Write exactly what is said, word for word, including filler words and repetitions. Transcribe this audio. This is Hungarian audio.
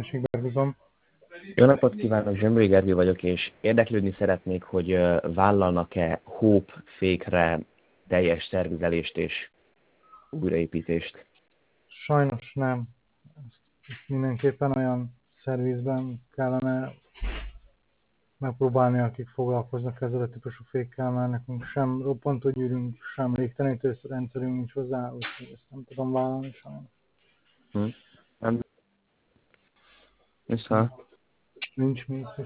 Tessék, Berguzom. Jó napot kívánok, Zsömböly Gergő vagyok, és érdeklődni szeretnék, hogy ö, vállalnak-e Hope fékre teljes szervizelést és újraépítést. Sajnos nem. Ezt mindenképpen olyan szervizben kellene megpróbálni, akik foglalkoznak ezzel a típusú fékkel, mert nekünk sem roppantőgyűrünk, sem légtelenítőrendszerünk nincs hozzá, úgyhogy ezt nem tudom vállalni sajnos. Hm? Nem? Vissza. Nincs mit.